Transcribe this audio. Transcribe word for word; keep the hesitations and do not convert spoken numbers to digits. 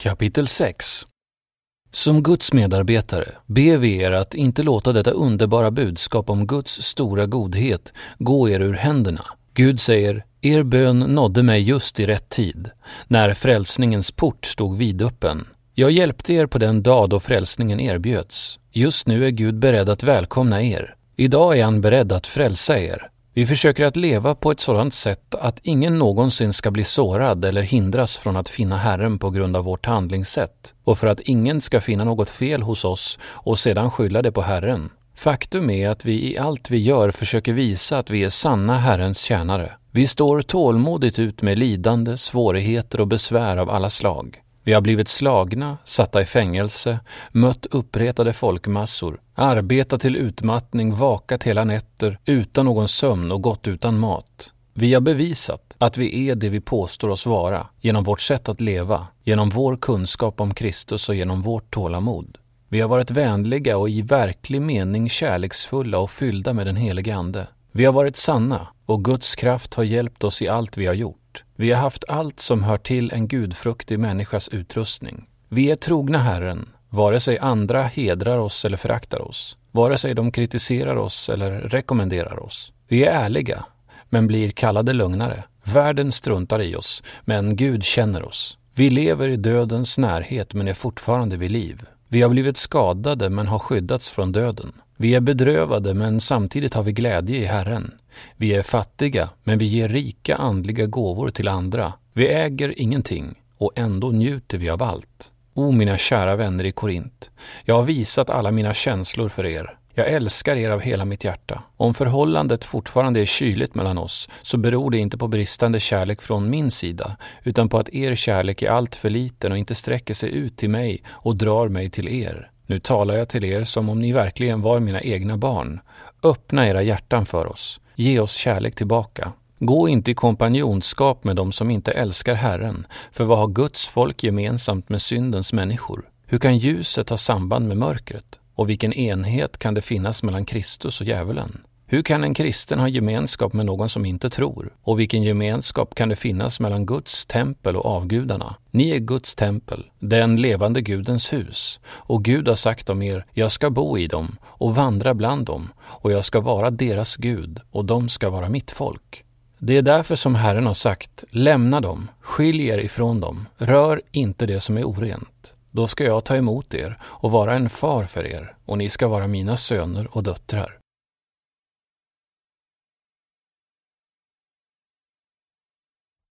Kapitel sex. Som Guds medarbetare ber vi er att inte låta detta underbara budskap om Guds stora godhet gå er ur händerna. Gud säger, er bön nådde mig just i rätt tid, när frälsningens port stod vidöppen. Jag hjälpte er på den dag då frälsningen erbjöds. Just nu är Gud beredd att välkomna er. Idag är han beredd att frälsa er. Vi försöker att leva på ett sådant sätt att ingen någonsin ska bli sårad eller hindras från att finna Herren på grund av vårt handlingssätt, och för att ingen ska finna något fel hos oss och sedan skylla det på Herren. Faktum är att vi i allt vi gör försöker visa att vi är sanna Herrens tjänare. Vi står tålmodigt ut med lidande, svårigheter och besvär av alla slag. Vi har blivit slagna, satta i fängelse, mött uppretade folkmassor, arbetat till utmattning, vakat hela nätter utan någon sömn och gått utan mat. Vi har bevisat att vi är det vi påstår oss vara genom vårt sätt att leva, genom vår kunskap om Kristus och genom vårt tålamod. Vi har varit vänliga och i verklig mening kärleksfulla och fyllda med den helige Ande. Vi har varit sanna och Guds kraft har hjälpt oss i allt vi har gjort. Vi har haft allt som hör till en gudfruktig människas utrustning. Vi är trogna Herren, vare sig andra hedrar oss eller föraktar oss, vare sig de kritiserar oss eller rekommenderar oss. Vi är ärliga, men blir kallade lögnare. Världen struntar i oss, men Gud känner oss. Vi lever i dödens närhet men är fortfarande vid liv. Vi har blivit skadade men har skyddats från döden. Vi är bedrövade men samtidigt har vi glädje i Herren. Vi är fattiga men vi ger rika andliga gåvor till andra. Vi äger ingenting och ändå njuter vi av allt. O mina kära vänner i Korint, jag har visat alla mina känslor för er. Jag älskar er av hela mitt hjärta. Om förhållandet fortfarande är kyligt mellan oss så beror det inte på bristande kärlek från min sida utan på att er kärlek är allt för liten och inte sträcker sig ut till mig och drar mig till er. Nu talar jag till er som om ni verkligen var mina egna barn. Öppna era hjärtan för oss. Ge oss kärlek tillbaka. Gå inte i kompanjonskap med dem som inte älskar Herren, för vad har Guds folk gemensamt med syndens människor? Hur kan ljuset ha samband med mörkret? Och vilken enhet kan det finnas mellan Kristus och djävulen? Hur kan en kristen ha gemenskap med någon som inte tror? Och vilken gemenskap kan det finnas mellan Guds tempel och avgudarna? Ni är Guds tempel, den levande Gudens hus. Och Gud har sagt om er, jag ska bo i dem och vandra bland dem. Och jag ska vara deras Gud och de ska vara mitt folk. Det är därför som Herren har sagt, lämna dem, skilj er ifrån dem, rör inte det som är orent. Då ska jag ta emot er och vara en far för er och ni ska vara mina söner och döttrar.